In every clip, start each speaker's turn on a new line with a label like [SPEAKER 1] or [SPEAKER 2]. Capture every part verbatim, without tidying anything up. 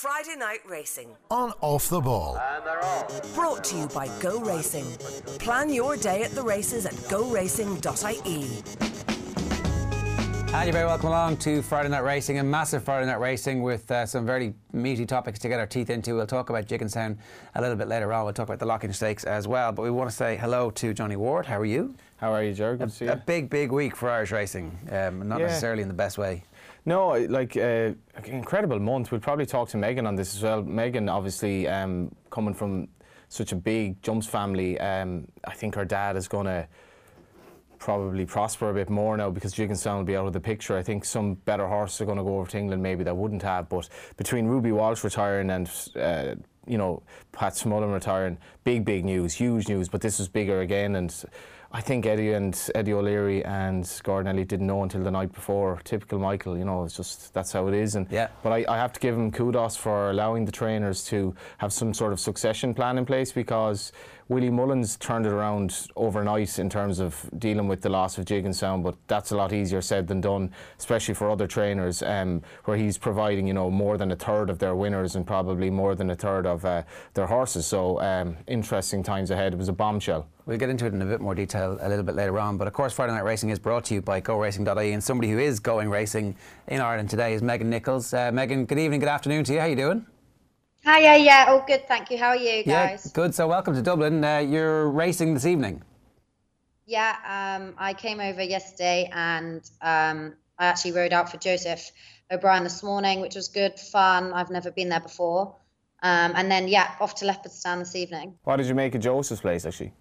[SPEAKER 1] Friday Night Racing
[SPEAKER 2] on Off the Ball.
[SPEAKER 3] And they're off.
[SPEAKER 1] Brought to you by Go Racing. Plan your day at the races at go racing dot I E.
[SPEAKER 4] And you're very welcome along to Friday Night Racing, a massive Friday Night Racing with uh, some very meaty topics to get our teeth into. We'll talk about Gigginstown a little bit later on. We'll talk about the Loughlin Stakes as well. But we want to say hello to Johnny Ward. How are you?
[SPEAKER 5] How are you, Ger? Good
[SPEAKER 4] a,
[SPEAKER 5] to see you.
[SPEAKER 4] A big, big week for Irish racing, um, not
[SPEAKER 5] yeah.
[SPEAKER 4] necessarily in the best way.
[SPEAKER 5] No, like, uh, incredible month. We'll probably talk to Megan on this as well. Megan, obviously, um, coming from such a big jumps family, um, I think her dad is going to probably prosper a bit more now because Gigginstown will be out of the picture. I think some better horses are going to go over to England maybe that wouldn't have, but between Ruby Walsh retiring and uh, you know, Pat Smullen retiring, big, big news, huge news, but this was bigger again. And I think Eddie and Eddie O'Leary and Gordon Elliott didn't know until the night before. Typical Michael, you know, it's just, that's how it is. And
[SPEAKER 4] yeah.
[SPEAKER 5] But I, I have to give him kudos for allowing the trainers to have some sort of succession plan in place, because Willie Mullins turned it around overnight in terms of dealing with the loss of Gigginstown, but that's a lot easier said than done, especially for other trainers, um, where he's providing, you know, more than a third of their winners and probably more than a third of uh, their horses. So um, interesting times ahead. It was a bombshell.
[SPEAKER 4] We'll get into it in a bit more detail a little bit later on, but of course Friday Night Racing is brought to you by go racing dot I E, and somebody who is going racing in Ireland today is Megan Nichols. Uh, Megan, good evening, good afternoon to you. How are you doing?
[SPEAKER 6] Hi, yeah, yeah, all good, thank you. How are you guys?
[SPEAKER 4] Yeah, good. So welcome to Dublin. Uh, you're racing this evening.
[SPEAKER 6] Yeah, um, I came over yesterday and um, I actually rode out for Joseph O'Brien this morning, which was good fun. I've never been there before. Um, and then, yeah, off to Leopardstown this evening.
[SPEAKER 5] What did you make of Joseph's place, actually?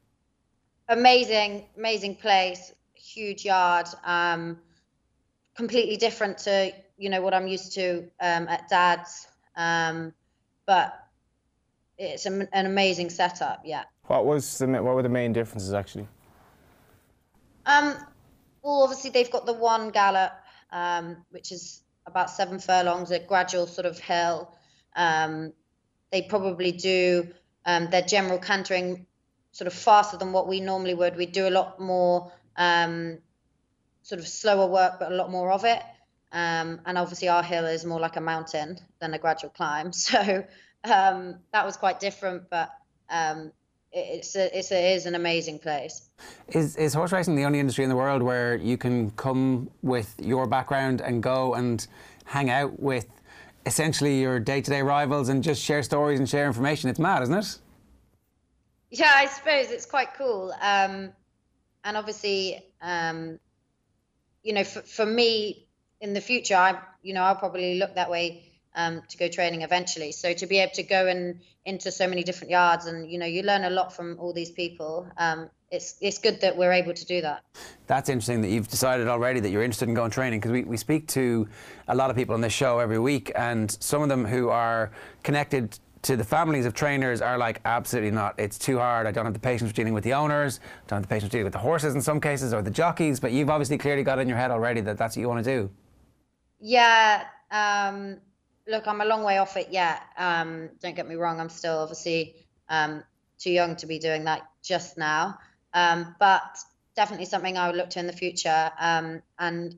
[SPEAKER 6] Amazing, amazing place, huge yard, um, completely different to, you know, what I'm used to um, at Dad's. Um, But it's a, an amazing setup, yeah.
[SPEAKER 5] What was the what were the main differences actually?
[SPEAKER 6] Um, well, obviously they've got the one gallop, um, which is about seven furlongs, a gradual sort of hill. Um, they probably do um, their general cantering sort of faster than what we normally would. We do a lot more um, sort of slower work, but a lot more of it. Um, and obviously our hill is more like a mountain than a gradual climb. So um, that was quite different, but um, it, it's, a, it's a, it is an amazing place.
[SPEAKER 4] Is, is horse racing the only industry in the world where you can come with your background and go and hang out with essentially your day-to-day rivals and just share stories and share information? It's mad, isn't it?
[SPEAKER 6] Yeah, I suppose it's quite cool. Um, and obviously, um, you know, for, for me, in the future, I, you know, I'll probably look that way um, to go training eventually. So to be able to go and into so many different yards, and you know, you learn a lot from all these people. Um, it's it's good that we're able to do that.
[SPEAKER 4] That's interesting that you've decided already that you're interested in going training, because we, we speak to a lot of people on this show every week, and some of them who are connected to the families of trainers are like, absolutely not. It's too hard. I don't have the patience for dealing with the owners. I don't have the patience for dealing with the horses in some cases, or the jockeys. But you've obviously clearly got it in your head already that that's what you want to do.
[SPEAKER 6] Yeah, um, look, I'm a long way off it yet. Um, don't get me wrong, I'm still obviously um, too young to be doing that just now. Um, but definitely something I would look to in the future. Um, and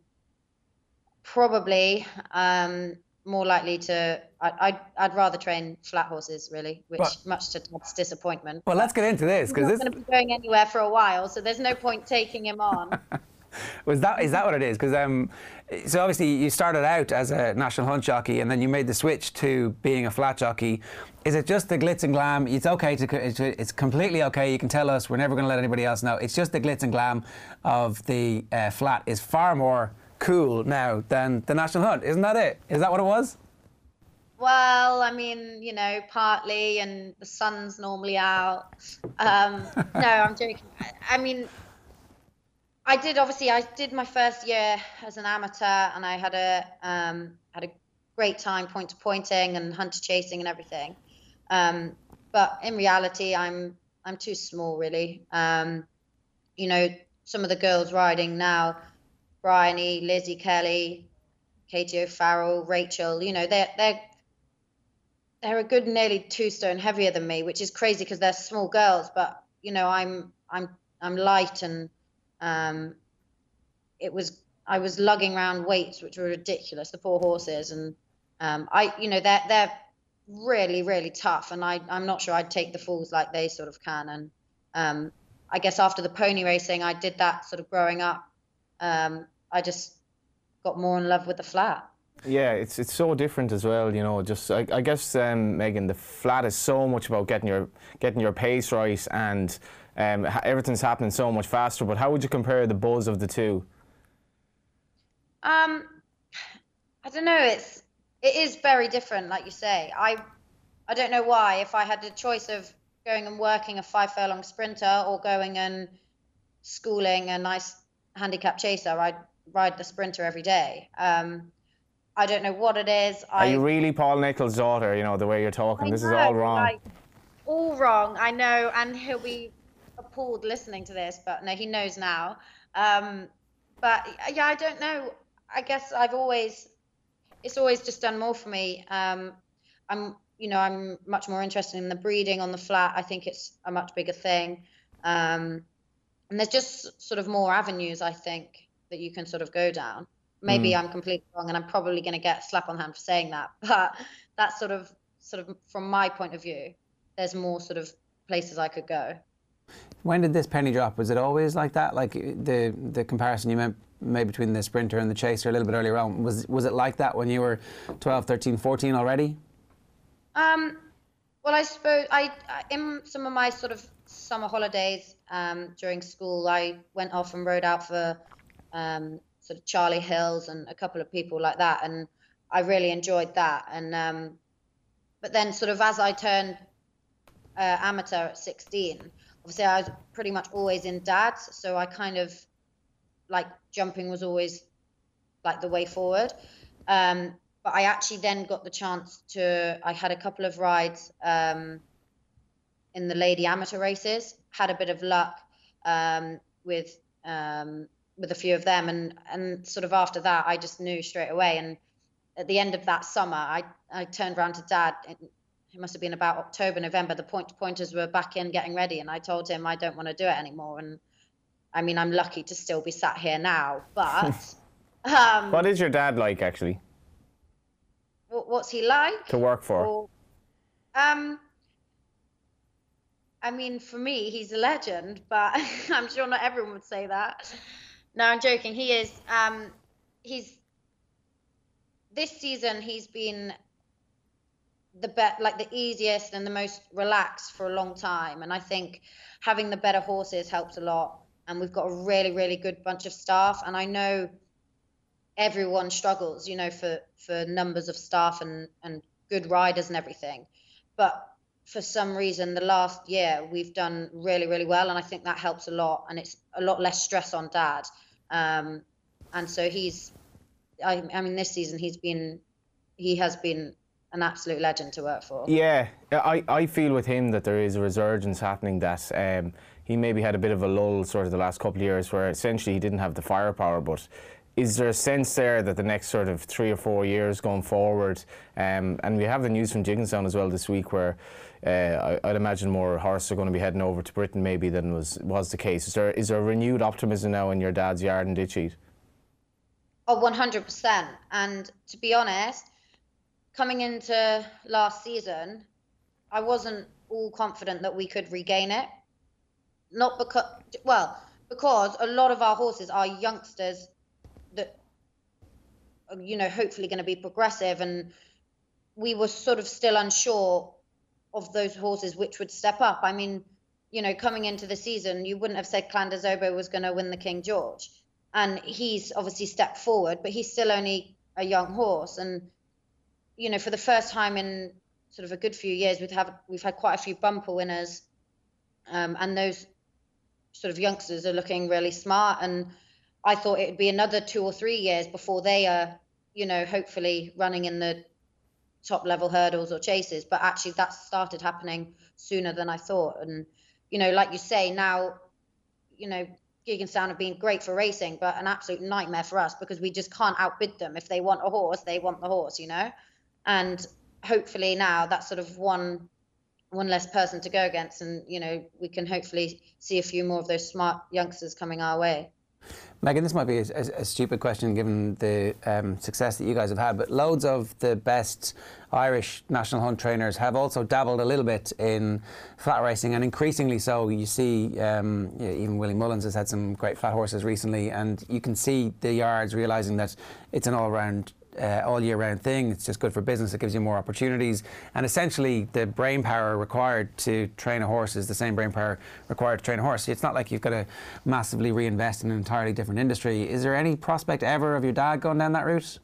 [SPEAKER 6] probably um, more likely to, I, I'd, I'd rather train flat horses, really, which
[SPEAKER 4] Well,
[SPEAKER 6] much to Todd's disappointment.
[SPEAKER 4] Well, let's get into this,
[SPEAKER 6] He's
[SPEAKER 4] because
[SPEAKER 6] not
[SPEAKER 4] this
[SPEAKER 6] going to be going anywhere for a while, so there's no point taking him on.
[SPEAKER 4] Was that is that what it is? Because um, so obviously you started out as a national hunt jockey, and then you made the switch to being a flat jockey. Is it just the glitz and glam? It's okay to it's, it's completely okay. You can tell us. We're never going to let anybody else know. It's just the glitz and glam of the uh, flat is far more cool now than the national hunt. Isn't that it? Is that what it was?
[SPEAKER 6] Well, I mean, you know, partly, and the sun's normally out. Um, no, I'm joking. I, I mean. I did obviously. I did my first year as an amateur, and I had a um, had a great time point to pointing and hunter chasing and everything. Um, but in reality, I'm I'm too small, really. Um, you know, some of the girls riding now, Bryony, Lizzie Kelly, Katie O'Farrell, Rachel. You know, they're they're they're a good nearly two stone heavier than me, which is crazy because they're small girls. But you know, I'm I'm I'm light and. Um, it was I was lugging around weights which were ridiculous, the poor horses, and Um, I, you know, they're they're really really tough, and I I'm not sure I'd take the falls like they sort of can. And um, I guess after the pony racing, I did that sort of growing up. Um, I just got more in love with the flat.
[SPEAKER 5] Yeah, it's it's so different as well, you know. Just I, I guess, um, Megan, the flat is so much about getting your getting your pace right, and um, everything's happening so much faster. But how would you compare the buzz of the two?
[SPEAKER 6] Um, I don't know. It's it is very different, like you say. I I don't know why. If I had the choice of going and working a five furlong sprinter or going and schooling a nice handicap chaser, I'd ride the sprinter every day. Um, I don't know what it is.
[SPEAKER 5] Are
[SPEAKER 6] I,
[SPEAKER 5] you really Paul Nicholls' daughter? You know, the way you're talking.
[SPEAKER 6] I
[SPEAKER 5] this
[SPEAKER 6] know,
[SPEAKER 5] is all wrong.
[SPEAKER 6] Like, all wrong. I know, and he'll be appalled listening to this, but no, he knows now. Um, but yeah, I don't know. I guess I've always, it's always just done more for me. Um, I'm, you know, I'm much more interested in the breeding on the flat. I think it's a much bigger thing. Um, and there's just sort of more avenues, I think, that you can sort of go down. Maybe mm. I'm completely wrong, and I'm probably going to get a slap on the hand for saying that. But that's sort of, sort of from my point of view, there's more sort of places I could go.
[SPEAKER 4] When did this penny drop? Was it always like that? Like the the comparison you meant made between the sprinter and the chaser a little bit earlier on. Was was it like that when you were twelve, thirteen, fourteen already?
[SPEAKER 6] Um, well, I suppose I, in some of my sort of summer holidays um, during school, I went off and rode out for um, sort of Charlie Hills and a couple of people like that, and I really enjoyed that. And um, but then sort of as I turned uh, amateur at sixteen, obviously I was pretty much always in dads, so I kind of like jumping was always like the way forward. Um, but I actually then got the chance to, I had a couple of rides um, in the lady amateur races, had a bit of luck um, with um, with a few of them, and and sort of after that I just knew straight away. And at the end of that summer, I I turned around to Dad. It, it must have been about October, November. The point pointers were back in getting ready, and I told him I don't want to do it anymore. And I mean, I'm lucky to still be sat here now. But um,
[SPEAKER 5] what is your dad like, actually?
[SPEAKER 6] What, what's he like
[SPEAKER 5] to work for?
[SPEAKER 6] Or, um, I mean, for me, he's a legend, but I'm sure not everyone would say that. No, I'm joking. He is. Um, he's this season. He's been the bet, like the easiest and the most relaxed for a long time. And I think having the better horses helps a lot. And we've got a really, really good bunch of staff. And I know everyone struggles, you know, for for numbers of staff and and good riders and everything. But for some reason, the last year we've done really, really well, and I think that helps a lot. And it's a lot less stress on Dad. Um, and so he's, I, I mean, this season he's been, he has been an absolute legend to work for.
[SPEAKER 5] Yeah, I, I feel with him that there is a resurgence happening, that um, he maybe had a bit of a lull sort of the last couple of years where essentially he didn't have the firepower. But is there a sense there that the next sort of three or four years going forward, um, and we have the news from Jigginstown as well this week where uh, I, I'd imagine more horses are going to be heading over to Britain maybe than was was the case. Is there is there renewed optimism now in your dad's yard in Ditcheat?
[SPEAKER 6] Oh, one hundred percent. And to be honest, coming into last season, I wasn't all confident that we could regain it. Not because, well, because a lot of our horses are youngsters that are, you know, hopefully going to be progressive, and we were sort of still unsure of those horses which would step up. I mean, you know, coming into the season, you wouldn't have said Clandazobo was going to win the King George, and he's obviously stepped forward, but he's still only a young horse. And you know, for the first time in sort of a good few years, we've had we've had quite a few bumper winners, um, and those sort of youngsters are looking really smart. And I thought it'd be another two or three years before they are, you know, hopefully running in the top level hurdles or chases. But actually, that started happening sooner than I thought. And you know, like you say, now, you know, Gigginstown have been great for racing, but an absolute nightmare for us because we just can't outbid them. If they want a horse, they want the horse, you know. And hopefully now that's sort of one one less person to go against, and you know, we can hopefully see a few more of those smart youngsters coming our way.
[SPEAKER 4] Megan, this might be a, a, a stupid question given the um, success that you guys have had, but loads of the best Irish national hunt trainers have also dabbled a little bit in flat racing, and increasingly so. You see, um, yeah, even Willie Mullins has had some great flat horses recently, and you can see the yards realising that it's an all-round Uh, all year round thing. It's just good for business. It gives you more opportunities, and essentially the brain power required to train a horse is the same brain power required to train a horse. It's not like you've got to massively reinvest in an entirely different industry. Is there any prospect ever of your dad going down that route?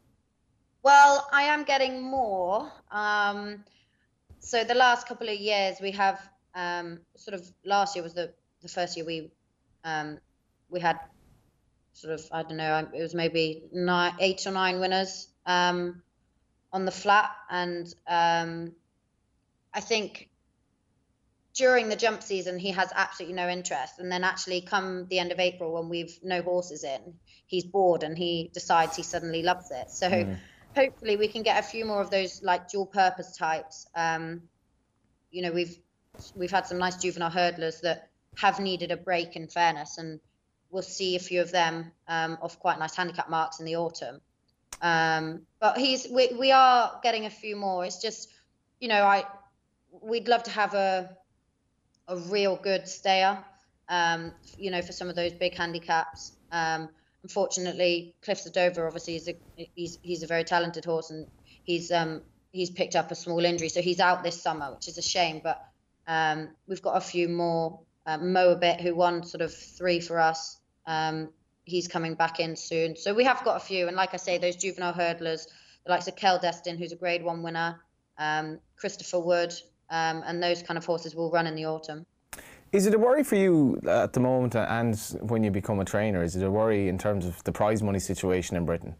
[SPEAKER 6] Well, I am getting more. Um, so the last couple of years we have um, sort of last year was the, the first year we um, we had sort of, I don't know, it was maybe nine, eight or nine winners um, on the flat. And um, I think during the jump season, he has absolutely no interest. And then actually come the end of April, when we've no horses in, he's bored and he decides he suddenly loves it. So mm. hopefully we can get a few more of those like dual purpose types. Um, you know, we've, we've had some nice juvenile hurdlers that have needed a break, in fairness, and we'll see a few of them um, off quite nice handicap marks in the autumn. Um, but he's we, we are getting a few more. It's just, you know, I we'd love to have a a real good stayer, um, you know, for some of those big handicaps. Um, unfortunately, Cliffs of Dover, obviously, is a, he's he's a very talented horse, and he's um, he's picked up a small injury, so he's out this summer, which is a shame. But um, we've got a few more. Uh, Moabit, who won sort of three for us. Um, he's coming back in soon. So we have got a few. And like I say, those juvenile hurdlers, the likes of Kel Destin, who's a grade one winner, um, Christopher Wood, um, and those kind of horses will run in the autumn.
[SPEAKER 5] Is it a worry for you at the moment, and when you become a trainer, is it a worry in terms of the prize money situation in Britain?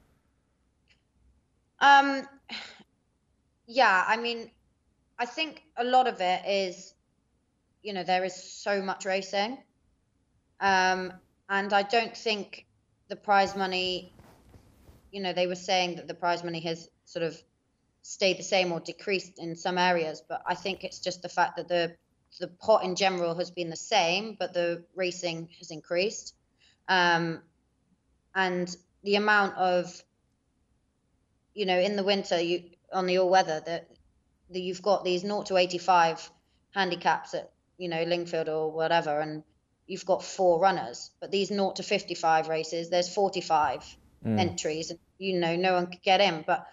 [SPEAKER 6] Um, yeah, I mean, I think a lot of it is, you know, there is so much racing. Um, And I don't think the prize money, you know, they were saying that the prize money has sort of stayed the same or decreased in some areas, but I think it's just the fact that the the pot in general has been the same, but the racing has increased. Um, and the amount of, you know, in the winter, you on the all-weather, that the, you've got these zero to eighty-five handicaps at, you know, Lingfield or whatever, and you've got four runners, but these zero to fifty-five races, there's forty-five mm. entries, and you know, no one could get in. But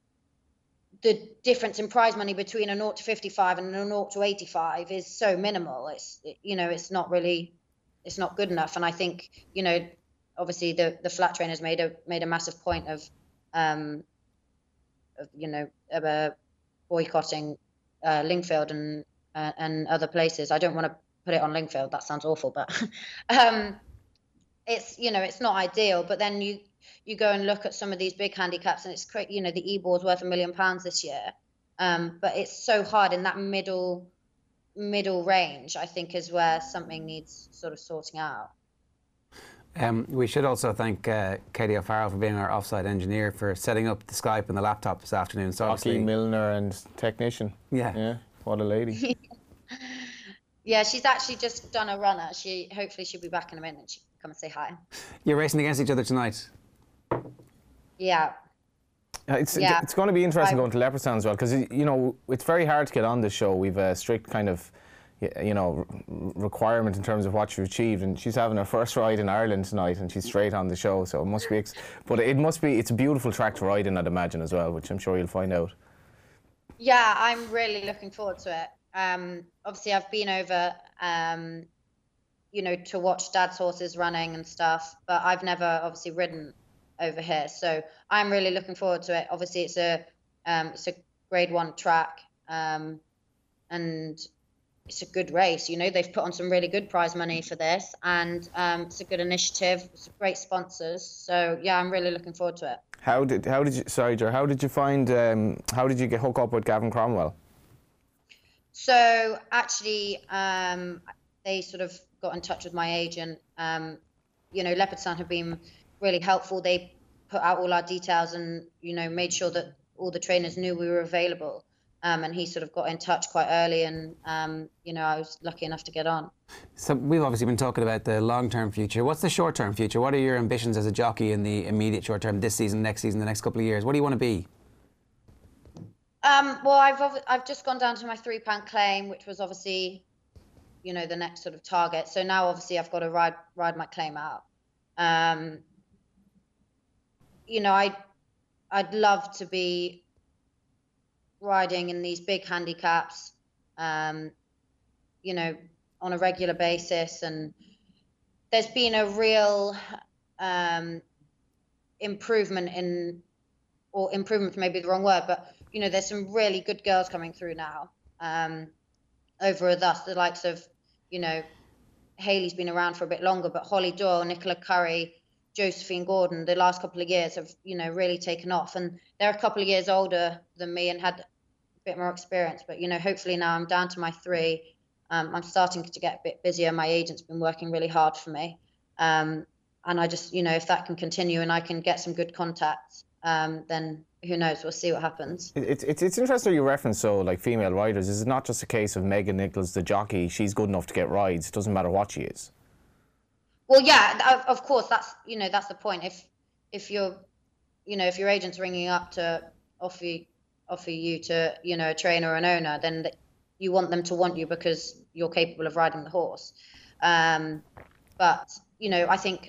[SPEAKER 6] the difference in prize money between a zero to fifty-five and a zero to eighty-five is so minimal. It's, you know, it's not really, it's not good enough. And I think, you know, obviously the, the flat trainers made a, made a massive point of, um, of, you know, of, uh, boycotting uh, Lingfield and, uh, and other places. I don't want to put it on Lingfield, that sounds awful, but um, it's, you know, it's not ideal. But then you you go and look at some of these big handicaps, and it's great, you know, the Ebor's worth a million pounds this year, um, but it's so hard in that middle middle range, I think, is where something needs sort of sorting out.
[SPEAKER 4] Um, we should also thank uh, Katie O'Farrell for being our offsite engineer, for setting up the Skype and the laptop this afternoon. So
[SPEAKER 5] Hockey Milner and technician.
[SPEAKER 4] Yeah.
[SPEAKER 5] Yeah, what a lady.
[SPEAKER 6] Yeah, she's actually just done a runner. She hopefully she'll be back in a minute. She can come and say hi.
[SPEAKER 4] You're racing against each other tonight.
[SPEAKER 6] Yeah.
[SPEAKER 5] Uh, It's,
[SPEAKER 6] Yeah.
[SPEAKER 5] it's going to be interesting
[SPEAKER 6] I-
[SPEAKER 5] going to Leopardstown as well, because, you know, it's very hard to get on this show. We've a strict kind of, y- you know, r- requirement in terms of what you've achieved, and she's having her first ride in Ireland tonight, and she's straight on the show, so it must be, ex- but it must be, it's a beautiful track to ride in, I'd imagine, as well, which I'm sure you'll find out.
[SPEAKER 6] Yeah, I'm really looking forward to it. Um, obviously, I've been over, um, you know, to watch Dad's horses running and stuff, but I've never obviously ridden over here, so I'm really looking forward to it. Obviously, it's a um, it's a grade one track, um, and it's a good race. You know, they've put on some really good prize money for this, and um, it's a good initiative. It's great sponsors, so yeah, I'm really looking forward to it.
[SPEAKER 5] How did how did you sorry, Ger, how did you find um, how did you get hook up with Gavin Cromwell?
[SPEAKER 6] So actually, um, they sort of got in touch with my agent. Um, you know, Leopardstown have been really helpful. They put out all our details and, you know, made sure that all the trainers knew we were available. Um, and he sort of got in touch quite early, and um, you know, I was lucky enough to get on.
[SPEAKER 4] So we've obviously been talking about the long-term future. What's the short-term future? What are your ambitions as a jockey in the immediate short term, this season, next season, the next couple of years? What do you want to be?
[SPEAKER 6] Um, well, I've I've just gone down to my three-pound claim, which was obviously, you know, the next sort of target. So now obviously I've got to ride ride my claim out. Um, you know, I I'd love to be riding in these big handicaps, um, you know, on a regular basis. And there's been a real um, improvement in, or improvement may be the wrong word, but, you know, there's some really good girls coming through now um, over with us, the likes of, you know, Hayley's been around for a bit longer, but Holly Doyle, Nicola Curry, Josephine Gordon, the last couple of years have, you know, really taken off. And they're a couple of years older than me and had a bit more experience. But, you know, hopefully now I'm down to my three. Um, I'm starting to get a bit busier. My agent's been working really hard for me. Um, and I just, you know, if that can continue and I can get some good contacts, um, then who knows? We'll see what happens.
[SPEAKER 5] It's it's it's interesting you reference so like female riders. Is it not just a case of Megan Nichols, the jockey? She's good enough to get rides. It doesn't matter what she is.
[SPEAKER 6] Well, yeah, of, of course, that's, you know, that's the point. If, if you're, you know, if your agent's ringing up to offer, offer you to, you know, a trainer or an owner, then th- you want them to want you because you're capable of riding the horse. Um, but, you know, I think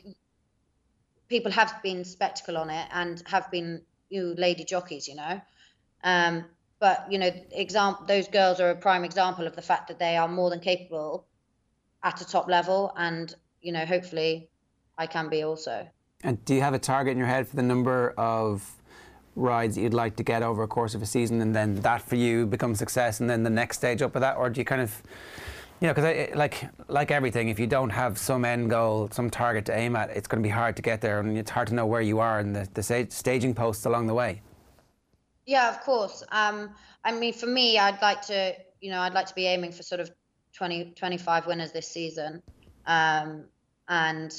[SPEAKER 6] people have been spectacle on it and have been, you know, lady jockeys, you know. Um, but, you know, example, those girls are a prime example of the fact that they are more than capable at a top level, and you know, hopefully I can be also.
[SPEAKER 4] And do you have a target in your head for the number of rides that you'd like to get over a course of a season, and then that for you becomes success, and then the next stage up of that? Or do you kind of, you know, because like like everything, if you don't have some end goal, some target to aim at, it's going to be hard to get there, and it's hard to know where you are in the, the staging posts along the way.
[SPEAKER 6] Yeah, of course. Um, I mean, for me, I'd like to, you know, I'd like to be aiming for sort of twenty, twenty-five winners this season. Um, and,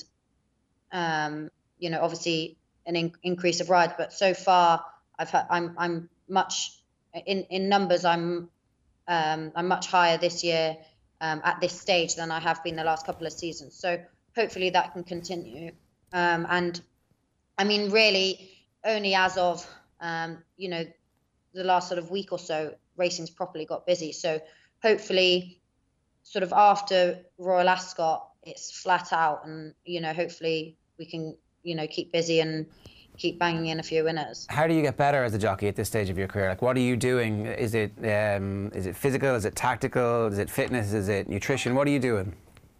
[SPEAKER 6] um, you know, obviously an in- increase of rides, but so far I've had, I'm, I'm much in, in numbers. I'm, um, I'm much higher this year, um, at this stage than I have been the last couple of seasons. So hopefully that can continue. Um, and I mean, really only as of, um, you know, the last sort of week or so, racing's properly got busy. So hopefully sort of after Royal Ascot, it's flat out, and you know, hopefully we can, you know, keep busy and keep banging in a few winners.
[SPEAKER 4] How do you get better as a jockey at this stage of your career? Like, what are you doing? Is it um, is it physical? Is it tactical? Is it fitness? Is it nutrition? What are you doing?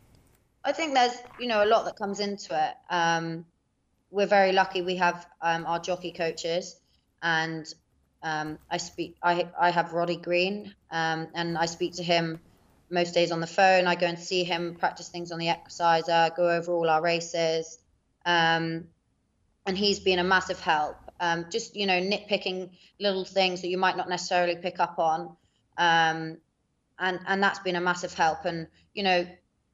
[SPEAKER 6] I think there's, you know, a lot that comes into it. Um, we're very lucky. We have um, our jockey coaches, and um, I speak. I I have Roddy Green, um, and I speak to him most days on the phone. I go and see him, practice things on the exerciser, go over all our races. Um, and he's been a massive help. Um, just, you know, nitpicking little things that you might not necessarily pick up on. Um, and, and that's been a massive help. And, you know,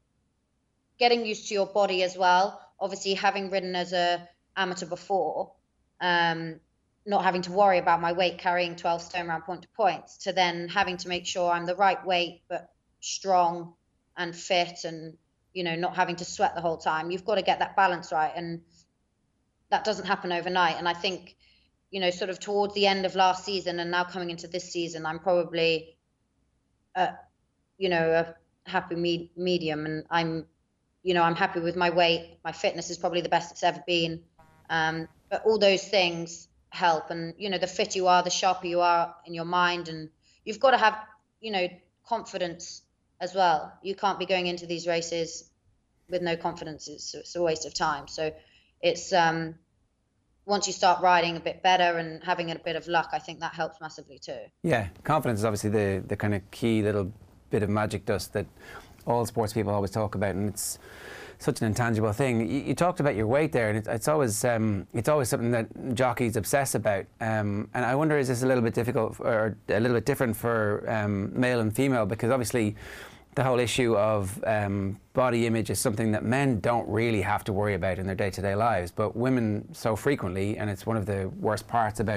[SPEAKER 6] getting used to your body as well. Obviously, having ridden as a amateur before, um, not having to worry about my weight carrying twelve stone round point to points, to then having to make sure I'm the right weight, but strong and fit, and you know, not having to sweat the whole time. You've got to get that balance right, and that doesn't happen overnight. And I think, you know, sort of towards the end of last season and now coming into this season, I'm probably uh you know, a happy me- medium, and I'm, you know, I'm happy with my weight. My fitness is probably the best it's ever been, um but all those things help. And you know, the fitter you are, the sharper you are in your mind, and you've got to have, you know, confidence as well. You can't be going into these races with no confidence. It's, it's a waste of time. So it's um, once you start riding a bit better and having a bit of luck, I think that helps massively too.
[SPEAKER 4] Yeah, confidence is obviously the, the kind of key little bit of magic dust that all sports people always talk about, and it's such an intangible thing. You, you talked about your weight there, and it, it's always um, it's always something that jockeys obsess about. Um, and I wonder, is this a little bit difficult for, or a little bit different for um, male and female? Because obviously the whole issue of um, body image is something that men don't really have to worry about in their day-to-day lives, but women so frequently, and it's one of the worst parts about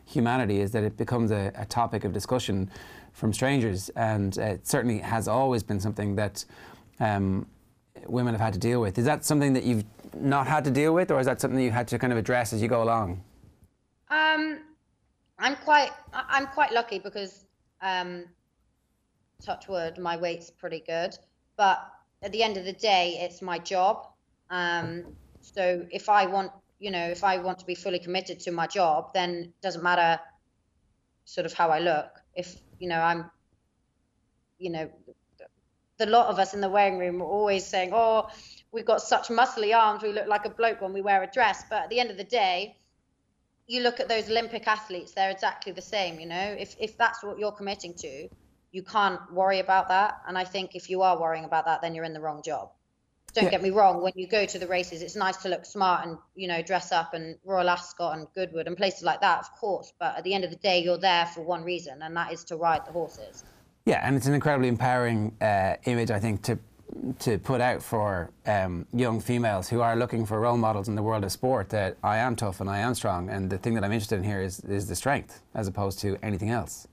[SPEAKER 4] humanity is that it becomes a, a topic of discussion from strangers, and uh, it certainly has always been something that um, women have had to deal with. Is that something that you've not had to deal with, or is that something you had to kind of address as you go along?
[SPEAKER 6] Um, I'm quite, I- I'm quite lucky because, um, touch wood, my weight's pretty good. But at the end of the day, it's my job. Um, so if I want, you know, if I want to be fully committed to my job, then it doesn't matter sort of how I look. If, you know, I'm, you know, the lot of us in the weighing room are always saying, oh, we've got such muscly arms, we look like a bloke when we wear a dress. But at the end of the day, you look at those Olympic athletes, they're exactly the same, you know. If if that's what you're committing to, you can't worry about that. And I think if you are worrying about that, then you're in the wrong job. Don't
[SPEAKER 4] Yeah.
[SPEAKER 6] get me wrong, when you go to the races, it's nice to look smart and, you know, dress up, and Royal Ascot and Goodwood and places like that, of course. But at the end of the day, you're there for one reason, and that is to ride the horses.
[SPEAKER 4] Yeah, and it's an incredibly empowering uh, image, I think, to to put out for um, young females who are looking for role models in the world of sport, that I am tough and I am strong, and the thing that I'm interested in here is, is the strength as opposed to anything else.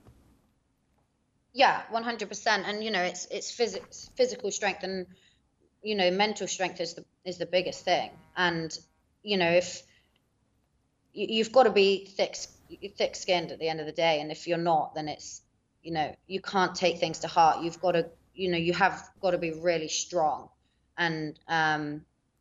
[SPEAKER 6] Yeah, one hundred percent. And, you know, it's it's physics, physical strength, and, you know, mental strength is the is the biggest thing. And, you know, if you, you've got to be thick thick skinned at the end of the day, and if you're not, then it's, you know, you can't take things to heart. You've got to, you know, you have got to be really strong. And um,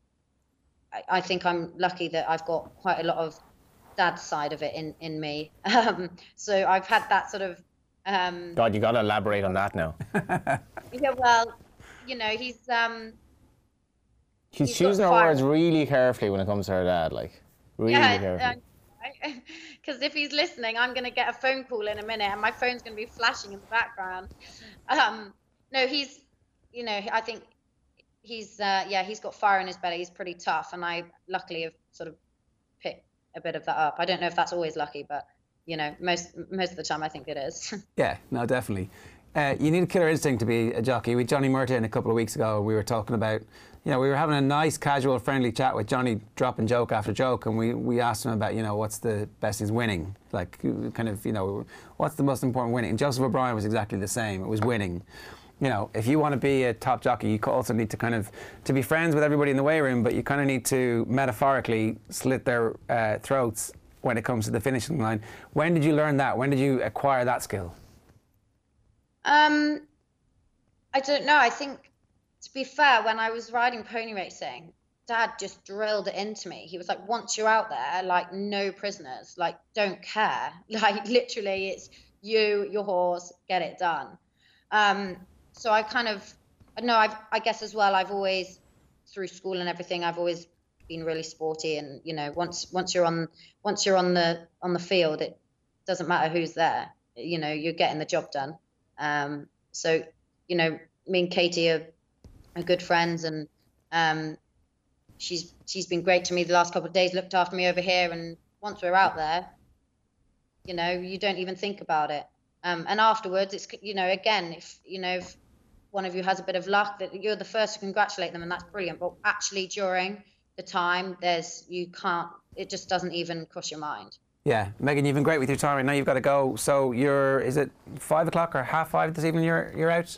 [SPEAKER 6] I, I think I'm lucky that I've got quite a lot of dad's side of it in in me. Um, so I've had that sort of. Um,
[SPEAKER 5] God, you got to elaborate on that now.
[SPEAKER 6] yeah, well, you know, he's um.
[SPEAKER 5] She's
[SPEAKER 6] He's got
[SPEAKER 5] choosing her
[SPEAKER 6] fire.
[SPEAKER 5] words really carefully when it comes to her dad, like really
[SPEAKER 6] Yeah,
[SPEAKER 5] carefully.
[SPEAKER 6] because if he's listening, I'm going to get a phone call in a minute, and my phone's going to be flashing in the background. Um, no, he's, you know, I think he's, uh, yeah, he's got fire in his belly. He's pretty tough, and I luckily have sort of picked a bit of that up. I don't know if that's always lucky, but you know, most most of the time I think it is.
[SPEAKER 4] Yeah, no, definitely. Uh, you need a killer instinct to be a jockey. We had Johnny Murta in a couple of weeks ago. We were talking about, you know, we were having a nice, casual, friendly chat with Johnny, dropping joke after joke, and we, we asked him about, you know, what's the best thing's winning, like kind of, you know, what's the most important winning. And Joseph O'Brien was exactly the same. It was winning. You know, if you want to be a top jockey, you also need to kind of to be friends with everybody in the weigh room, but you kind of need to metaphorically slit their uh, throats when it comes to the finishing line. When did you learn that? When did you acquire that skill?
[SPEAKER 6] Um, I don't know. I think, to be fair, when I was riding pony racing, Dad just drilled it into me. He was like, once you're out there, like, no prisoners, like, don't care. Like, literally, it's you, your horse, get it done. Um, so I kind of, no, I've, I guess as well, I've always, through school and everything, I've always been really sporty. And, you know, once once you're on once you're on the on the field, it doesn't matter who's there. You know, you're getting the job done. Um, so, you know, me and Katie are, are good friends, and um, she's she's been great to me the last couple of days, looked after me over here. And once we're out there, you know, you don't even think about it. Um, and afterwards, it's, you know, again, if, you know, if one of you has a bit of luck, that you're the first to congratulate them, and that's brilliant. But actually during the time, there's, you can't, it just doesn't even cross your mind.
[SPEAKER 4] Yeah, Megan, you've been great with your time. Right now you've got to go. So you're, is it five o'clock or half five this evening? You're you're out.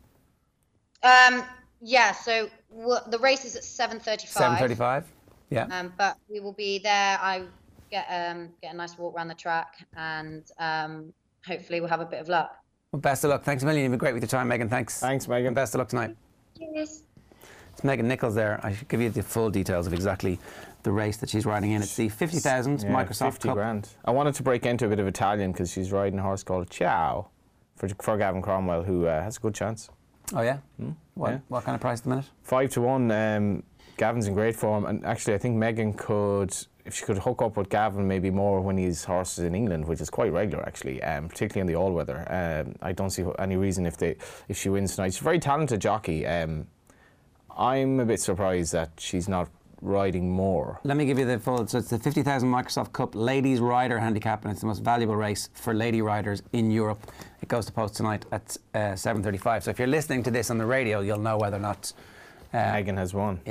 [SPEAKER 6] Um, yeah. So w- the race is at seven thirty-five.
[SPEAKER 4] Seven thirty-five. Yeah.
[SPEAKER 6] Um, but we will be there. I get um get a nice walk around the track, and um hopefully we'll have a bit of luck.
[SPEAKER 4] Well, best of luck. Thanks a million. You've been great with your time, Megan. Thanks.
[SPEAKER 5] Thanks, Megan.
[SPEAKER 4] And best of luck tonight.
[SPEAKER 6] Cheers.
[SPEAKER 4] It's Megan Nichols there. I should give you the full details of exactly the race that she's riding in. It's the fifty thousand
[SPEAKER 5] Yeah,
[SPEAKER 4] Microsoft
[SPEAKER 5] fifty
[SPEAKER 4] Cup.
[SPEAKER 5] grand. I wanted to break into a bit of Italian because she's riding a horse called Ciao for, for Gavin Cromwell, who uh, has a good chance.
[SPEAKER 4] Oh yeah. What,
[SPEAKER 5] yeah.
[SPEAKER 4] what kind of price at the minute?
[SPEAKER 5] Five to one. Um, Gavin's in great form, and actually, I think Megan could, if she could hook up with Gavin, maybe more when he's horses in England, which is quite regular actually, um, particularly in the all weather. Um, I don't see any reason if they if she wins tonight. She's a very talented jockey. Um, I'm a bit surprised that she's not riding more.
[SPEAKER 4] Let me give you the full. So it's the fifty thousand Microsoft Cup Ladies Rider Handicap, and it's the most valuable race for lady riders in Europe. It goes to post tonight at uh, seven thirty-five. So if you're listening to this on the radio, you'll know whether or not. Uh,
[SPEAKER 5] Megan has won.
[SPEAKER 4] Yeah.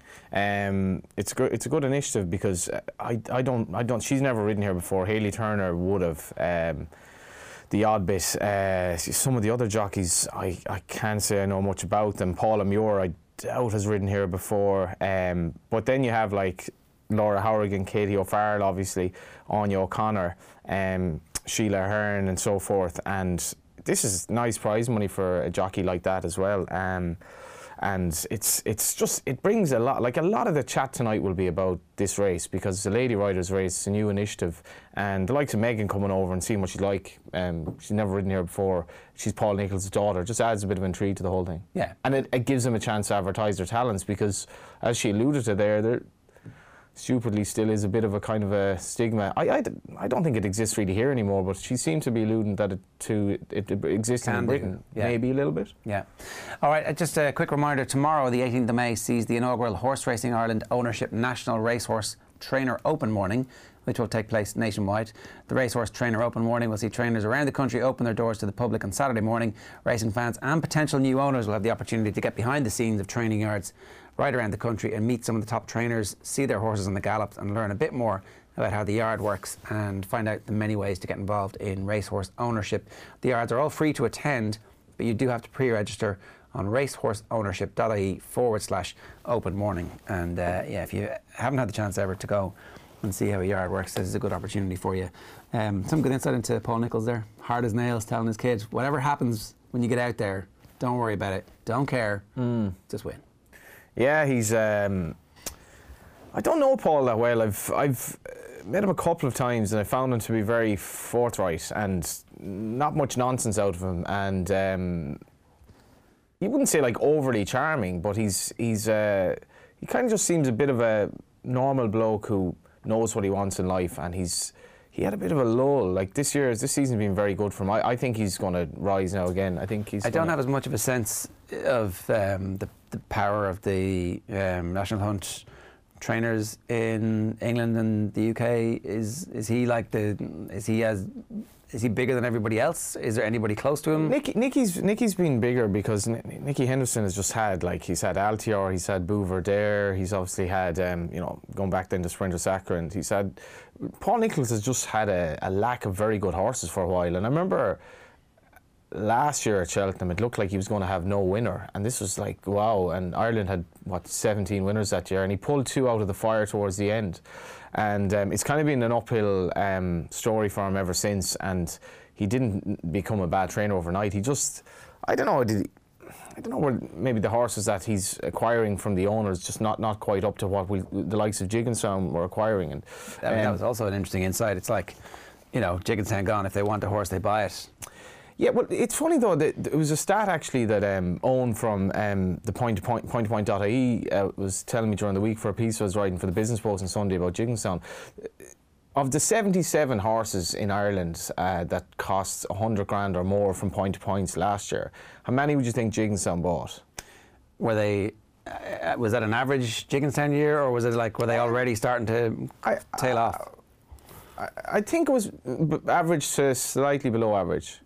[SPEAKER 5] Um, it's a good, it's a good initiative because I, I don't, I don't. She's never ridden here before. Hayley Turner would have. Um, the odd bit. Uh, some of the other jockeys, I, I can't say I know much about them. Paula Muir, I doubt has ridden here before. Um, but then you have like Laura Hourigan, Katie O'Farrell, obviously, Anya O'Connor, um, Sheila Hearn, and so forth. And this is nice prize money for a jockey like that as well. Um, and it's it's just, it brings a lot, like a lot of the chat tonight will be about this race because it's a lady riders race, it's a new initiative, and the likes of Megan coming over and seeing what she's like, um, she's never ridden here before, she's Paul Nicholls' daughter, just adds a bit of intrigue to the whole thing.
[SPEAKER 4] Yeah.
[SPEAKER 5] And it, it gives them a chance to advertise their talents because, as she alluded to there, they're stupidly still is a bit of a kind of a stigma. I, I, I don't think it exists really here anymore, but she seemed to be alluding that it to it, it exists in Britain,
[SPEAKER 4] yeah.
[SPEAKER 5] maybe a little bit.
[SPEAKER 4] Yeah. All right, uh, just a quick reminder, tomorrow, the eighteenth of May, sees the inaugural Horse Racing Ireland Ownership National Racehorse Trainer Open Morning, which will take place nationwide. The Racehorse Trainer Open Morning will see trainers around the country open their doors to the public on Saturday morning. Racing fans and potential new owners will have the opportunity to get behind the scenes of training yards right around the country and meet some of the top trainers, see their horses on the gallops and learn a bit more about how the yard works and find out the many ways to get involved in racehorse ownership. The yards are all free to attend, but you do have to pre-register on racehorseownership.ie forward slash open morning. And uh, yeah, if you haven't had the chance ever to go and see how a yard works, this is a good opportunity for you. Um, some good insight into Paul Nicholls there. Hard as nails, telling his kids, whatever happens when you get out there, don't worry about it. Don't care. Mm. Just win.
[SPEAKER 5] Yeah, he's. Um, I don't know Paul that well. I've I've met him a couple of times, and I found him to be very forthright and not much nonsense out of him. And um, you wouldn't say like overly charming, but he's he's uh, he kind of just seems a bit of a normal bloke who knows what he wants in life, and he's. He had a bit of a lull. Like this year, this season's been very good for him. I, I think he's going to rise now again. I think he's.
[SPEAKER 4] I don't have as much of a sense of um, the, the power of the um, National Hunt trainers in England and the U K. Is is he like the? Is he as? Is he bigger than everybody else? Is there anybody close to him?
[SPEAKER 5] Nicky, Nicky's Nicky's been bigger because Nicky Henderson has just had like he's had Altior, he's had Bouverdare, he's obviously had um, you know going back then to Sprinter Sacre, and he's had Paul Nicholls has just had a, a lack of very good horses for a while. And I remember last year at Cheltenham, it looked like he was going to have no winner, and this was like wow. And Ireland had what seventeen winners that year, and he pulled two out of the fire towards the end. And um, it's kind of been an uphill um, story for him ever since. And he didn't become a bad trainer overnight. He just, I don't know, did he, I don't know where maybe the horses that he's acquiring from the owners just not, not quite up to what we, the likes of Jigginstown were acquiring. And
[SPEAKER 4] I mean,
[SPEAKER 5] um,
[SPEAKER 4] that was also an interesting insight. It's like, you know, Jigginstown gone. If they want a horse, they buy it.
[SPEAKER 5] Yeah, well, it's funny though that it was a stat actually that um, Owen from um, the point to point point to point dot I E uh, was telling me during the week for a piece I was writing for the Business Post on Sunday about Jigginstown. Of the seventy-seven horses in Ireland uh, that cost a hundred grand or more from point to points last year, how many would you think Jigginstown bought?
[SPEAKER 4] Were they? Uh, was that an average Jigginstown year, or was it like were they already starting to
[SPEAKER 5] I,
[SPEAKER 4] tail
[SPEAKER 5] I,
[SPEAKER 4] off?
[SPEAKER 5] I, I think it was average to slightly below average.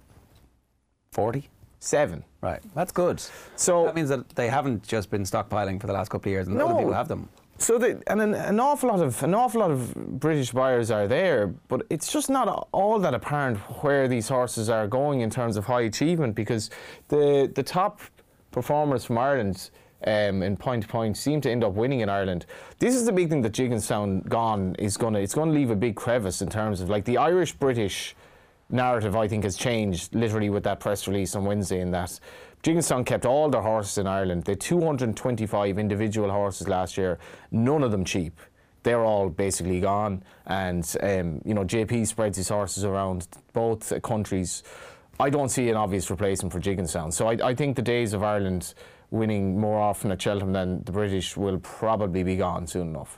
[SPEAKER 4] forty?
[SPEAKER 5] Seven.
[SPEAKER 4] Right, that's good.
[SPEAKER 5] So
[SPEAKER 4] that means that they haven't just been stockpiling for the last couple of years, and
[SPEAKER 5] no,
[SPEAKER 4] other people have them.
[SPEAKER 5] So, they, and an, an awful lot of an awful lot of British buyers are there, but it's just not all that apparent where these horses are going in terms of high achievement, because the the top performers from Ireland um, in point to point seem to end up winning in Ireland. This is the big thing that Jigginstown gone is gonna it's gonna leave a big crevice in terms of like the Irish British narrative. I think has changed literally with that press release on Wednesday, in that Jigginstown kept all their horses in Ireland. They had two hundred twenty-five individual horses last year, none of them cheap. They're all basically gone, and um, you know J P spreads his horses around both uh, countries. I don't see an obvious replacement for Jigginstown. So I, I think the days of Ireland winning more often at Cheltenham than the British will probably be gone soon enough.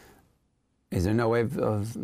[SPEAKER 4] Is there no way of, of,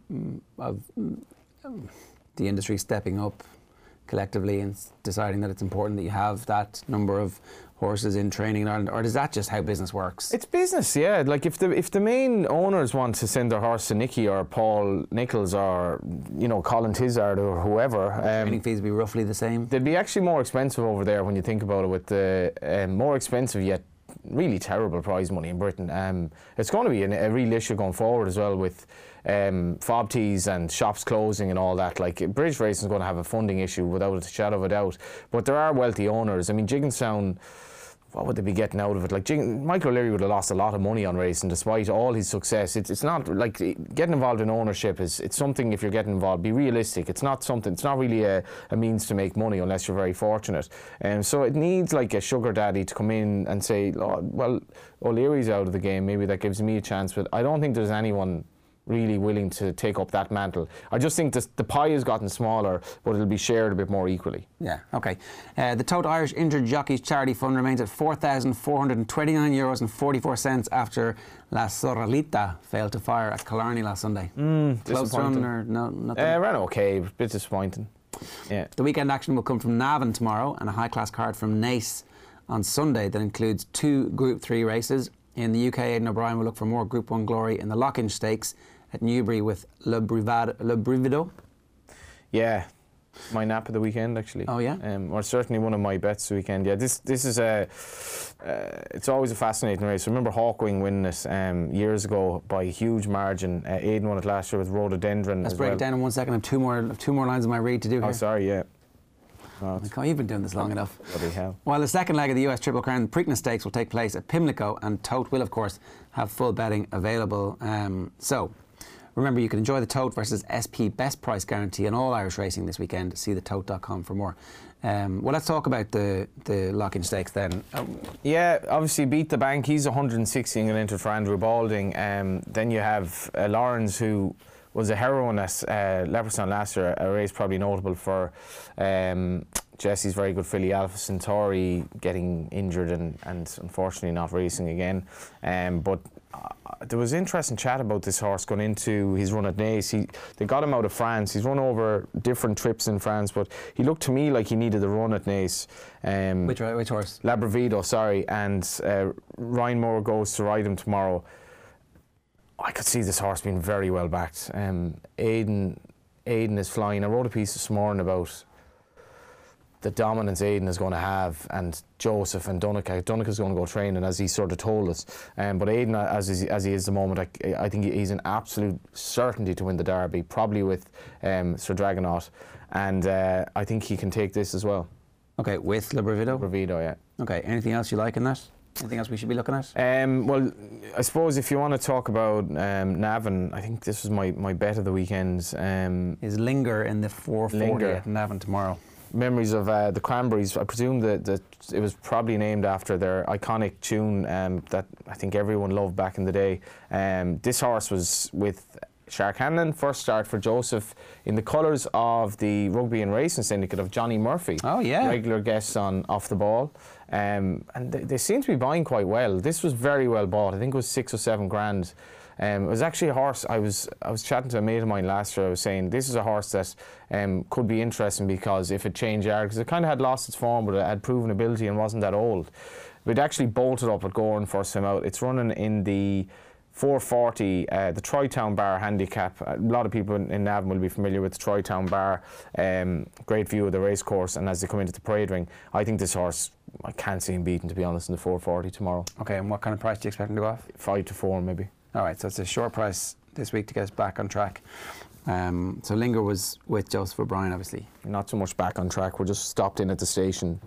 [SPEAKER 4] of um, the industry stepping up collectively and deciding that it's important that you have that number of horses in training in Ireland, or is that just how business works?
[SPEAKER 5] It's business, yeah. Like if the if the main owners want to send their horse to Nicky or Paul Nicholls or you know Colin Tizard or whoever, um,
[SPEAKER 4] training fees would be roughly the same.
[SPEAKER 5] They'd be actually more expensive over there when you think about it. With the um, more expensive yet really terrible prize money in Britain. Um, it's going to be an, a real issue going forward as well with um, fob tees and shops closing and all that. Like, British racing is going to have a funding issue without a shadow of a doubt. But there are wealthy owners. I mean, Gigginstown, what would they be getting out of it? Like, Jig- Michael O'Leary would have lost a lot of money on racing despite all his success. It's, it's not like getting involved in ownership is it's something. If you're getting involved, be realistic. It's not something. It's not really a, a means to make money unless you're very fortunate. And um, so it needs like a sugar daddy to come in and say, oh, well, O'Leary's out of the game. Maybe that gives me a chance. But I don't think there's anyone really willing to take up that mantle. I just think this, the pie has gotten smaller, but it'll be shared a bit more equally.
[SPEAKER 4] Yeah, okay. Uh, the Tote Irish Injured Jockeys Charity Fund remains at four thousand four hundred twenty-nine euros and forty-four cents after La Soralita failed to fire at Killarney last Sunday.
[SPEAKER 5] Mm,
[SPEAKER 4] Close run or no? Nothing?
[SPEAKER 5] Uh, ran okay, a bit disappointing. Yeah.
[SPEAKER 4] The weekend action will come from Navan tomorrow and a high-class card from Naas on Sunday that includes two Group three races. In the U K, Aidan O'Brien will look for more Group one glory in the Lockinge Stakes at Newbury with Le, Brivado, Le Brivido.
[SPEAKER 5] Yeah, my nap of the weekend actually.
[SPEAKER 4] Oh yeah,
[SPEAKER 5] um, or certainly one of my bets the weekend. Yeah, this this is a uh, it's always a fascinating race. I remember Hawkwing winning it um, years ago by a huge margin. Uh, Aidan won it last year with Rhododendron.
[SPEAKER 4] Let's
[SPEAKER 5] as
[SPEAKER 4] break
[SPEAKER 5] well.
[SPEAKER 4] it down in one second. I have two more two more lines of my read to do
[SPEAKER 5] Oh,
[SPEAKER 4] here.
[SPEAKER 5] sorry, yeah.
[SPEAKER 4] Oh, you've been doing this long enough.
[SPEAKER 5] Bloody hell.
[SPEAKER 4] While the second leg of the U S Triple Crown Preakness Stakes will take place at Pimlico, and Tote will, of course, have full betting available. Um, so, remember, you can enjoy the Tote versus S P Best Price Guarantee on all Irish racing this weekend. See the tote dot com for more. Um, well, let's talk about the, the Lockinge Stakes then. Um,
[SPEAKER 5] Yeah, obviously Beat the Bank. He's one hundred sixty and entered for Andrew Balding. Um, then you have uh, Lawrence, who was a heroine at uh, Leopardstown last year, a race probably notable for um, Jesse's very good filly Alpha Centauri getting injured and, and unfortunately not racing again. Um, but uh, there was interesting chat about this horse going into his run at Naas. He, they got him out of France. He's run over different trips in France, but he looked to me like he needed the run at Naas. Um,
[SPEAKER 4] which, which horse?
[SPEAKER 5] Labravido, sorry. And uh, Ryan Moore goes to ride him tomorrow. I could see this horse being very well backed. Um, Aidan, Aidan is flying. I wrote a piece this morning about the dominance Aidan is going to have, and Joseph and Dunica. Dunica's going to go training, as he sort of told us. Um, but Aidan, as is, as he is at the moment, I, I think he's an absolute certainty to win the Derby, probably with um, Sir Dragonaut. And uh, I think he can take this as well.
[SPEAKER 4] Okay, with Le Brivido?
[SPEAKER 5] Brivido, yeah.
[SPEAKER 4] Okay, anything else you like in that? Anything else we should be looking at?
[SPEAKER 5] Um, well, I suppose if you want to talk about um, Navan, I think this was my, my bet of the weekend. Um,
[SPEAKER 4] Is Linger in the four forty
[SPEAKER 5] Linger.
[SPEAKER 4] at Navan tomorrow?
[SPEAKER 5] Memories of uh, the Cranberries. I presume that, that it was probably named after their iconic tune um, that I think everyone loved back in the day. Um, this horse was with Shark Hanlon, first start for Joseph in the colours of the Rugby and Racing Syndicate of Johnny Murphy.
[SPEAKER 4] Oh, yeah.
[SPEAKER 5] Regular guests on Off the Ball. Um, and they, they seem to be buying quite well. This was very well bought. I think it was six or seven grand. Um, it was actually a horse. I was I was chatting to a mate of mine last year. I was saying this is a horse that um, could be interesting because if it changed yard, because it kind of had lost its form, but it had proven ability and wasn't that old. But it actually bolted up at Gowran first time out. It's running in the four forty, uh, the Troytown Bar handicap. A lot of people in, in Navan will be familiar with the Troytown Bar. Um, great view of the race course, and as they come into the parade ring, I think this horse, I can't see him beaten, to be honest, in the four forty tomorrow.
[SPEAKER 4] Okay, and what kind of price do you expect him to go off?
[SPEAKER 5] Five to four, maybe.
[SPEAKER 4] All right, so it's a short price this week to get us back on track. Um, so Linger was with Joseph O'Brien, obviously.
[SPEAKER 5] Not so much back on track. We're just stopped in at the station.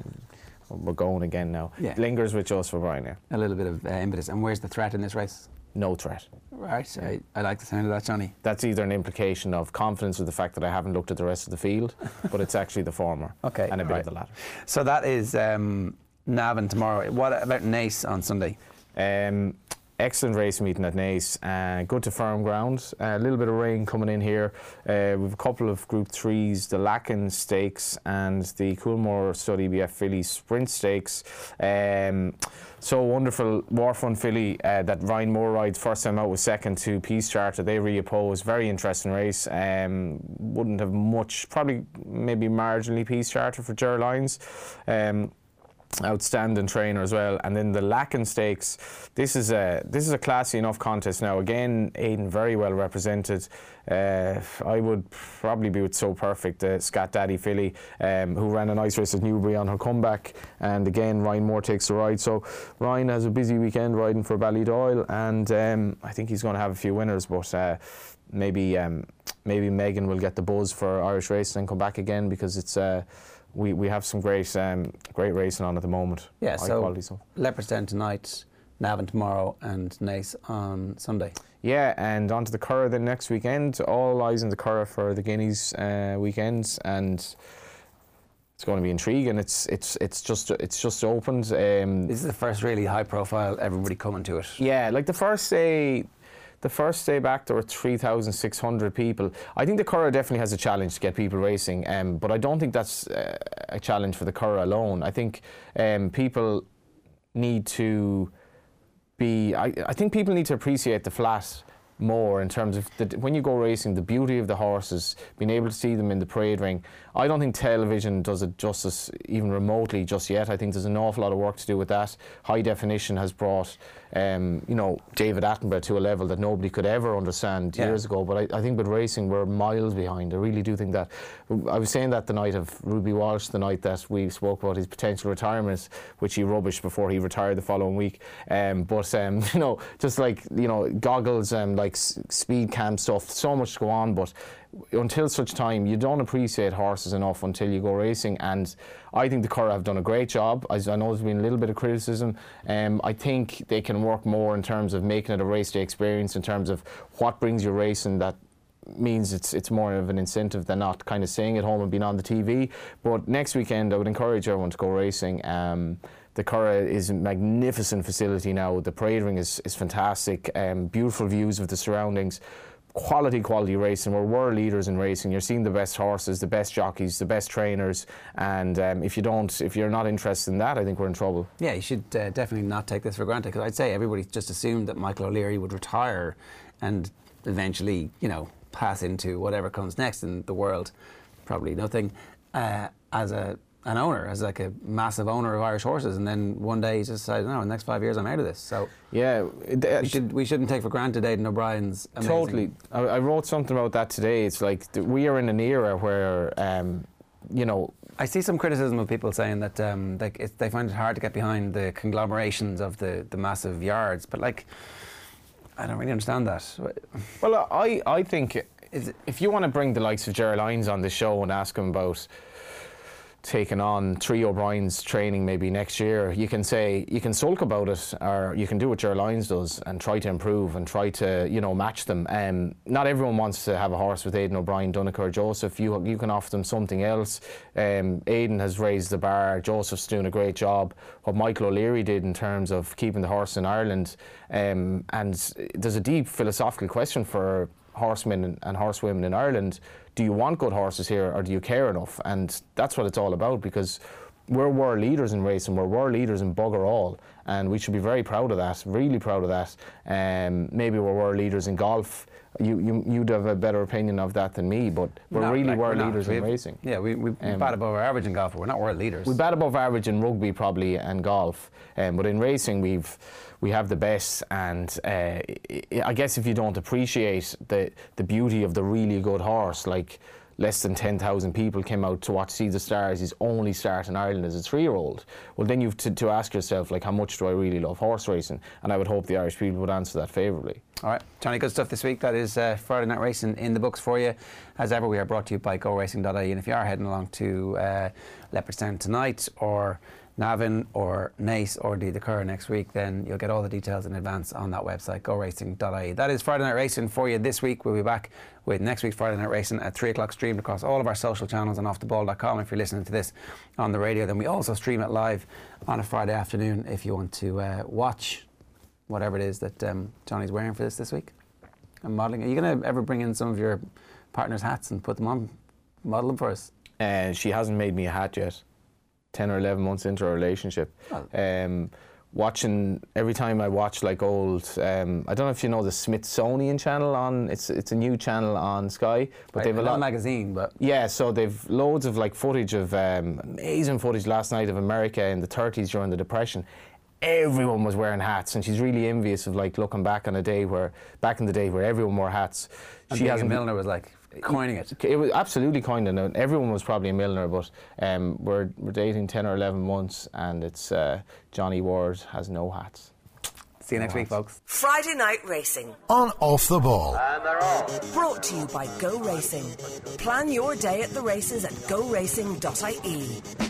[SPEAKER 5] We're going again now.
[SPEAKER 4] Yeah.
[SPEAKER 5] Lingers with Joseph O'Brien, yeah.
[SPEAKER 4] A little bit of uh, impetus. And where's the threat in this race?
[SPEAKER 5] No threat.
[SPEAKER 4] Right, I, I like the sound of that, Johnny.
[SPEAKER 5] That's either an implication of confidence with the fact that I haven't looked at the rest of the field, but it's actually the former.
[SPEAKER 4] Okay,
[SPEAKER 5] and a bit
[SPEAKER 4] right.
[SPEAKER 5] of the latter.
[SPEAKER 4] So that is um, Navan tomorrow. What about Naas on Sunday?
[SPEAKER 5] Um, excellent race meeting at Naas. Uh, good to firm ground. Uh, a little bit of rain coming in here. Uh, we've a couple of Group threes, the Lacken Stakes and the Coolmore Stud B F Filly Sprint Stakes. Um, so wonderful Warfront filly uh, that Ryan Moore rides, first time out was second to Peace Charter. They reoppose. Very interesting race. Um, wouldn't have much, probably maybe marginally Peace Charter for Ger Lyons. Um, outstanding trainer as well. And then the Lacken Stakes, this is a this is a classy enough contest now. Again, Aidan very well represented. Uh, I would probably be with So Perfect, the Scat Daddy filly, um, who ran a nice race at Newbury on her comeback. And again, Ryan Moore takes the ride. So Ryan has a busy weekend riding for Ballydoyle, and um, I think he's going to have a few winners. But uh, maybe um, maybe Megan will get the buzz for Irish racing and come back again, because it's. Uh, We, we have some great um, great racing on at the moment.
[SPEAKER 4] Yeah,
[SPEAKER 5] High
[SPEAKER 4] so
[SPEAKER 5] quality stuff.
[SPEAKER 4] Leopardstown tonight, Navan tomorrow, and Naas on Sunday.
[SPEAKER 5] Yeah, and on to the Curragh then next weekend. All eyes on the Curragh for the Guineas uh, weekends, and it's going to be intriguing. It's it's it's just it's just opened. Um,
[SPEAKER 4] This is the first really high profile, everybody coming to it.
[SPEAKER 5] yeah, like the first day. The first day back, there were three thousand six hundred people. I think the Curragh definitely has a challenge to get people racing, um, but I don't think that's uh, a challenge for the Curragh alone. I think um, people need to be. I, I think people need to appreciate the flat more, in terms of the, when you go racing, the beauty of the horses, being able to see them in the parade ring. I don't think television does it justice even remotely just yet. I think there's an awful lot of work to do with that. High definition has brought um, you know, David Attenborough to a level that nobody could ever understand
[SPEAKER 4] Yeah.
[SPEAKER 5] years ago. But I, I think with racing we're miles behind. I really do think that. I was saying that the night of Ruby Walsh, the night that we spoke about his potential retirement, which he rubbished before he retired the following week. Um, but um, you know, just like, you know, goggles and like s- speed cam stuff, so much to go on. But until such time, you don't appreciate horses enough until you go racing. And I think the Curragh have done a great job. I, I know there's been a little bit of criticism. Um, I think they can work more in terms of making it a race day experience, in terms of what brings you racing. That means it's it's more of an incentive than not kind of staying at home and being on the T V. But next weekend, I would encourage everyone to go racing. Um, The Curragh is a magnificent facility now. The parade ring is, is fantastic. Um, beautiful views of the surroundings. Quality, quality racing. We're world leaders in racing. You're seeing the best horses, the best jockeys, the best trainers. And um, if you don't, if you're not interested in that, I think we're in trouble.
[SPEAKER 4] Yeah, you should uh, definitely not take this for granted, because I'd say everybody just assumed that Michael O'Leary would retire and eventually, you know, pass into whatever comes next in the world. Probably nothing. Uh, as a an owner, as like a massive owner of Irish horses, and then one day he just decided, no, in the next five years I'm out of this. So
[SPEAKER 5] Yeah, it- uh,
[SPEAKER 4] we should we shouldn't take for granted Aidan O'Brien's amazing.
[SPEAKER 5] Totally. I, I wrote something about that today. It's like th- we are in an era where, um, you know,
[SPEAKER 4] I see some criticism of people saying that um, they, it, they find it hard to get behind the conglomerations of the, the massive yards, but like, I don't really understand that.
[SPEAKER 5] well, I, I think
[SPEAKER 4] Is it,
[SPEAKER 5] if you want to bring the likes of Gerald Hines on the show and ask him about taking on Tree O'Brien's training maybe next year, you can say, you can sulk about it, or you can do what Gerald Hines does and try to improve and try to, you know, match them. Um, not everyone wants to have a horse with Aidan O'Brien, Dunicker or Joseph. You you can offer them something else. Um, Aidan has raised the bar. Joseph's doing a great job. What Michael O'Leary did in terms of keeping the horse in Ireland, um, and there's a deep philosophical question for horsemen and horsewomen in Ireland. Do you want good horses here, or do you care enough? And that's what it's all about, because we're world leaders in racing, we're world leaders in bugger all, and we should be very proud of that, really proud of that. Um, maybe we're world leaders in golf. You, you, you'd have a better opinion of that than me, but we're
[SPEAKER 4] No,
[SPEAKER 5] really
[SPEAKER 4] like,
[SPEAKER 5] world
[SPEAKER 4] we're not.
[SPEAKER 5] leaders in
[SPEAKER 4] We've-
[SPEAKER 5] racing.
[SPEAKER 4] Yeah, we, we
[SPEAKER 5] Um,
[SPEAKER 4] bat above our average in golf, but we're not world leaders.
[SPEAKER 5] We bat above average in rugby probably and golf, um, but in racing we've we have the best. And uh, I guess if you don't appreciate the the beauty of the really good horse, like less than ten thousand people came out to watch See the Stars, his only start in Ireland as a three-year-old. Well, then you've to, to ask yourself, like, how much do I really love horse racing? And I would hope the Irish people would answer that favourably.
[SPEAKER 4] All right, Johnny, good stuff this week. That is uh, Friday Night Racing in the books for you. As ever, we are brought to you by go racing dot I E, and if you are heading along to uh, Leopardstown tonight, or Navan or Naas or the Curragh next week, then you'll get all the details in advance on that website, go racing dot I E. That is Friday Night Racing for you this week. We'll be back with next week's Friday Night Racing at three o'clock, streamed across all of our social channels and off the ball dot com. If you're listening to this on the radio, then we also stream it live on a Friday afternoon if you want to uh, watch whatever it is that um, Johnny's wearing for this this week. And modelling. Are you going to ever bring in some of your partner's hats and put them on, model them for us?
[SPEAKER 5] Uh, she hasn't made me a hat yet. ten or eleven months into our relationship.
[SPEAKER 4] Oh.
[SPEAKER 5] Um, watching every time I watch like old. Um, I don't know if you know the Smithsonian channel on. It's it's a new channel on Sky, but
[SPEAKER 4] I,
[SPEAKER 5] they've a
[SPEAKER 4] I know
[SPEAKER 5] lot
[SPEAKER 4] the magazine, but
[SPEAKER 5] Yeah, so they've loads of like footage of um, amazing footage last night of America in the thirties during the Depression. Everyone was wearing hats, and she's really envious of like looking back on a day where back in the day where everyone wore hats.
[SPEAKER 4] and
[SPEAKER 5] She
[SPEAKER 4] being a
[SPEAKER 5] hasn't.
[SPEAKER 4] Milner was like coining it.
[SPEAKER 5] It was absolutely coined, and everyone was probably a Milner, but um, we're we're dating ten or eleven months, and it's uh, Johnny Ward has no hats.
[SPEAKER 4] See you next week, folks.
[SPEAKER 1] Friday Night Racing.
[SPEAKER 2] On Off the Ball.
[SPEAKER 3] And they're off.
[SPEAKER 1] Brought to you by Go Racing. Plan your day at the races at go racing dot I E.